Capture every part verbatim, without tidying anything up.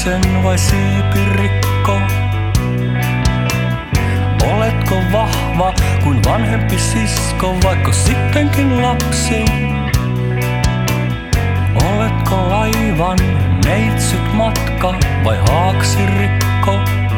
lapsen vai siipirikko? Oletko vahva kuin vanhempi sisko, vaikka sittenkin lapsi? Oletko laivan neitsyt matka vai haaksirikko?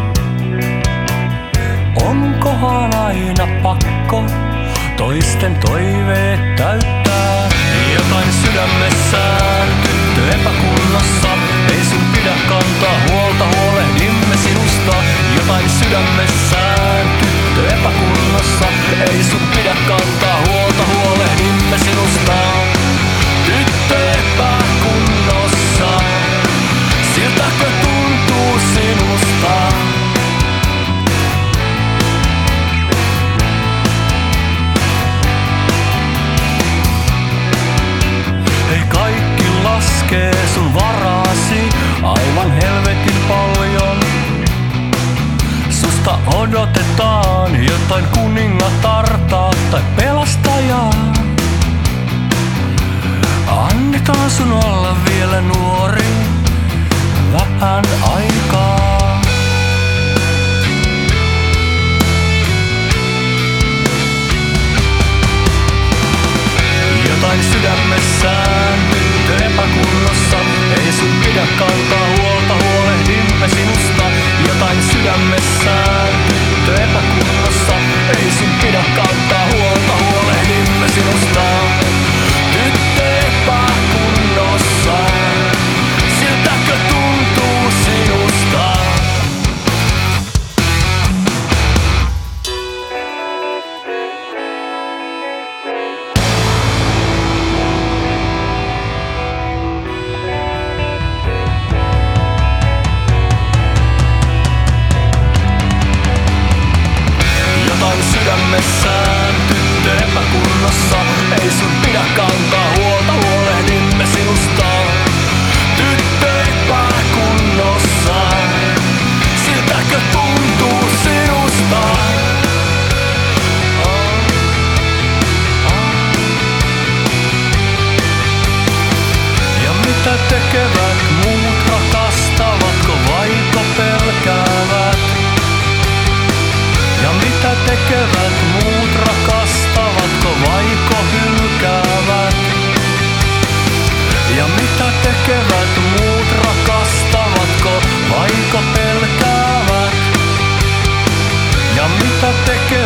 Onkohan aina pakko toisten toiveet täyttää? Jotain sydämessään, tyttö epäkunnossa, ei sun pidä kantaa huolta, huolehdimme sinusta. Jotain sydämessään, tyttö epäkunnossa, ei sun pidä kantaa huolta, huolehdimme sinusta. Tyttö epäkunnossa, siltäkö tuntuu sinusta? Kaikki laskee sun varaasi aivan helvetin paljon. Susta odotetaan jotain kuningatartaa tai pelastajaa. Annetaan sun olla vielä nuori vähän aikaa. Jotain sydämessään, tyttö epäkunnossa, ei sun pidä kantaa huolta, huolehdimme sinusta. Jotain sydämessään, tyttö epäkunnossa, ei sun pidä kantaa huolta, huolehdimme sinusta. Tyttö epäkunnossa, siltäkö tuntuu sinusta? Sydämessään, tyttö epäkunnossa, ei sun pidä kantaa huolta, huolehdimme sinusta. Tyttö epäkunnossa, siltäkö tuntuu sinusta? Ja mitä tekevät muut, rakastavatko vaiko pelkäävät? Ja mitä tekevät muut, rakastavatko vaiko hylkäävät? Ja mitä tekevät muut, rakastavatko vaiko pelkäävät? Ja mitä tekevät